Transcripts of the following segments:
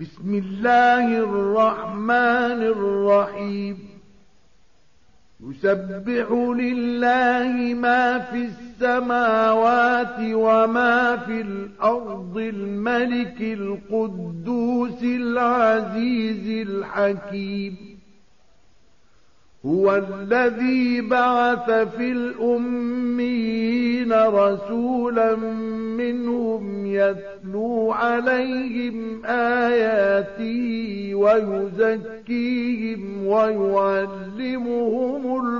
بسم الله الرحمن الرحيم يسبح لله ما في السماوات وما في الأرض الملك القدوس العزيز الحكيم هو الذي بعث في الأميين رسولا منهم يتلو عليهم آياته ويزكيهم ويعلمهم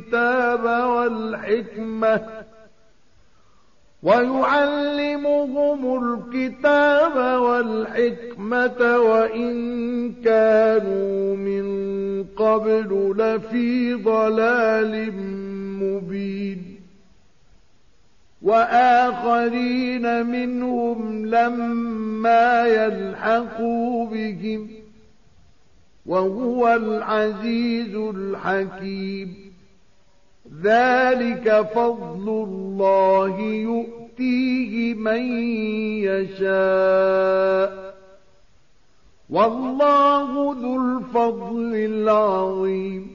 الكتاب والحكمة وإن كانوا من قبل لفي ضلال مبين وآخرين منهم لما يلحقوا بهم وهو العزيز الحكيم ذلك فضل الله يؤتيه من يشاء والله ذو الفضل العظيم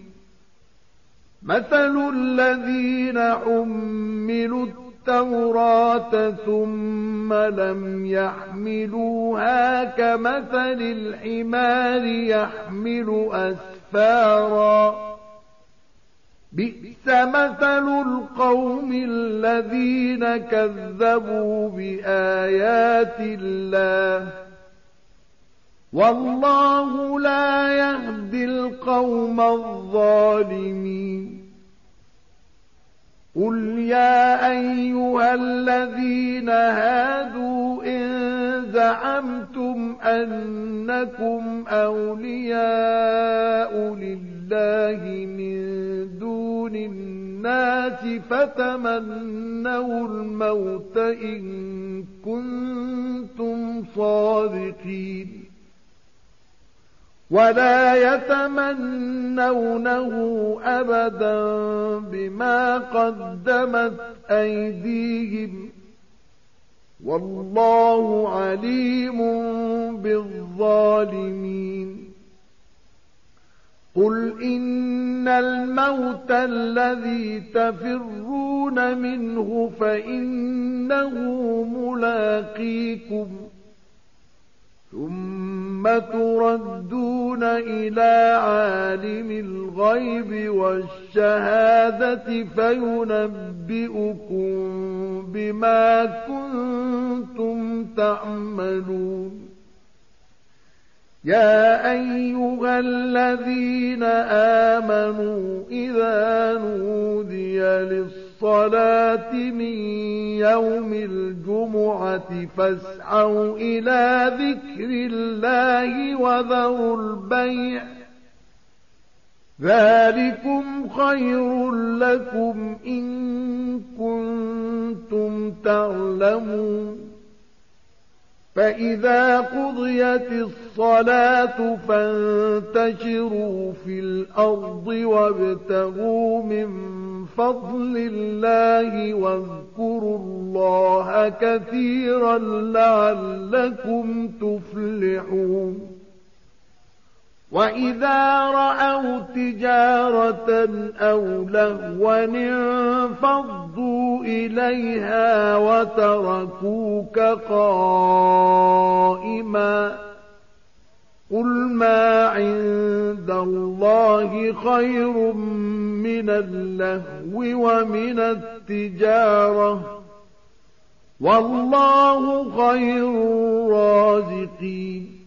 مثل الذين حملوا التوراة ثم لم يحملوها كمثل الحمار يحمل أسفارا بئس مثل القوم الذين كذبوا بآيات الله والله لا يهدي القوم الظالمين قل يا أيها الذين هادوا إن زعمتم أنكم أولياء لله من دون الناس فتمنوا الموت إن كنتم صادقين ولا يتمنونه أبدا بما قدمت أيديهم والله عليم بالظالمين قل إن الموت الذي تفرون منه فإنه ملاقيكم ثم تردون إلى عالم الغيب والشهادة فينبئكم بما كنتم تعملون يا أيها الذين آمنوا إذا نودي للصلاة من يوم الجمعة فاسعوا إلى ذكر الله وذروا البيع ذلكم خير لكم إن كنتم تعلمون فإذا قضيت الصلاة فانتشروا في الأرض وابتغوا من فضل الله واذكروا الله كثيرا لعلكم تفلحون وإذا رأوا تجارة أو لهوا انفضوا إليها وتركوك قائما قل ما عند الله خير من اللهو ومن التجارة والله خير الرازقين